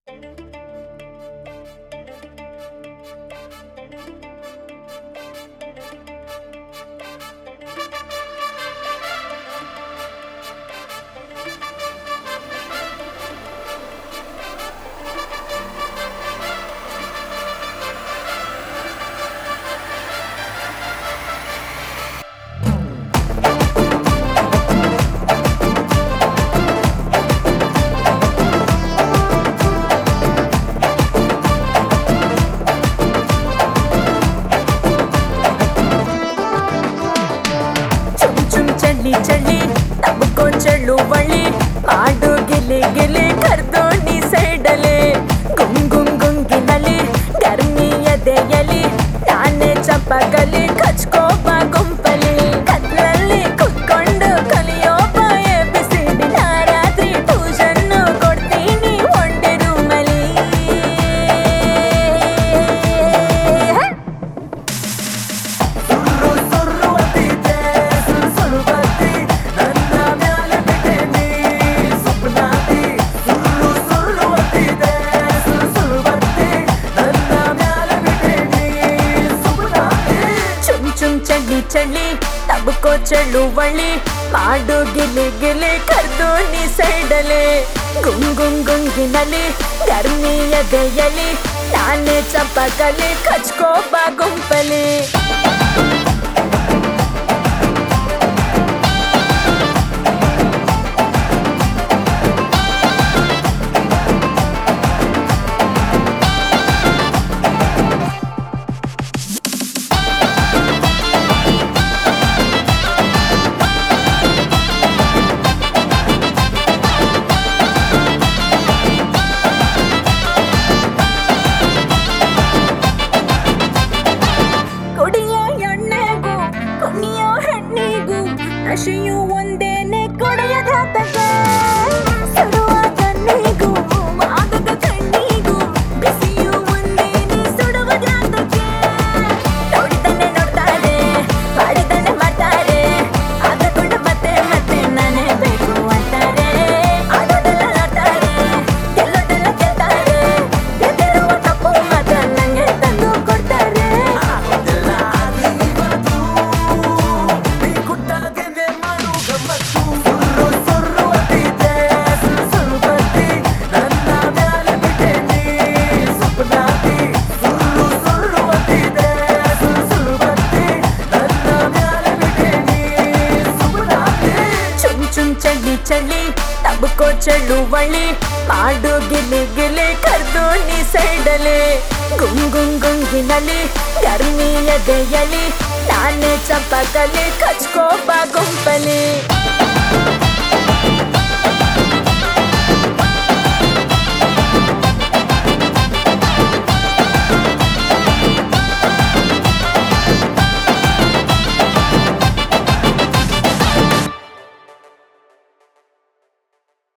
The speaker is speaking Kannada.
ಚಳಿ ತಬ್ಕೋ ಚಳುವಳಿ ಮಾಡು ಗಿಲಿ ಗಿಲಿ ಕರ್ದೋಣಿ ಸೈಡಲಿ ಗುಂಗಿನಲ್ಲಿ ಗರ್ಮಿ ಎದೆಯಲಿ ನಾನೇ ಚಂಪಕಲಿ ಕಚ್ಕೋಬ ಗುಂಪಲಿ ಕತ್ಲಲ್ಲಿ ಕುತ್ಕೊಂಡು ಕಲಿಯೋ ಬಾಯ ಬಿಸಿಡಿ ರಾತ್ರಿ ಟ್ಯೂಷನ್ ಕೊಡ್ತೀನಿ ಒಂಡೆ ರೂಮಲಿ ಚಳಿ ತಬ್ಕೋ ಚಳುವಳಿ ಮಾಡು ಗಿಲಿ ಗಿಲಿ ಕರ್ದೋಣಿ ಸೈಡಲಿ ಗುಂಗಿನಲ್ಲಿ ಗರ್ಮಿ ಎದೆಯಲಿ ನಾನೇ ಚಂಪಕಲಿ ಕಚ್ಕೋಬ ಗುಂಪಲಿ ನಶೆಯು ಒಂದೇನೆ ಕೊಡೆಯದ ತಗೆ ಸುಡುವ ಕಣ್ಣಿಗೂ ಮಾದಕ ಕಣ್ಣಿಗೂ ಬಿಸಿಯು ಒಂದೇನೆ ಸುಡುವ ಜಾತಕ್ಕೆ ನೋಡಿದನ್ನೇ ನೋಡ್ತಾರೆ ಮಾಡಿದನ್ನೇ ಮಾಡ್ತಾರೆ ಆದಕೊಂಡು ಮತ್ತೆ ಮತ್ತೆ ನಾನೇ ಬೇಕು ಅಂತಾರೆ ಆಡೋದೆಲ್ಲ ಆಡ್ತಾರೆ ಗೆಲ್ಲೋದೆಲ್ಲ ಗೆಲ್ತಾರೆ ಗೆದ್ದಿರುವ ತಪ್ಪು ಮಾತ್ರ ನಂಗೆ ತಂದು ಕೊಡ್ತಾರೆ ಚಳಿ ತಬ್ಕೋ ಚಳುವಳಿ ಮಾಡು ಗಿಲಿ ಗಿಲಿ ಕರ್ದೋಣಿ ಸೈಡಲಿ ಗುಂಗಿನಲ್ಲಿ ಗರ್ಮಿ ಎದೆಯಲಿ ನಾನೇ ಚಂಪಕಲಿ ಕಚ್ಕೋಬ ಗುಂಪಲಿ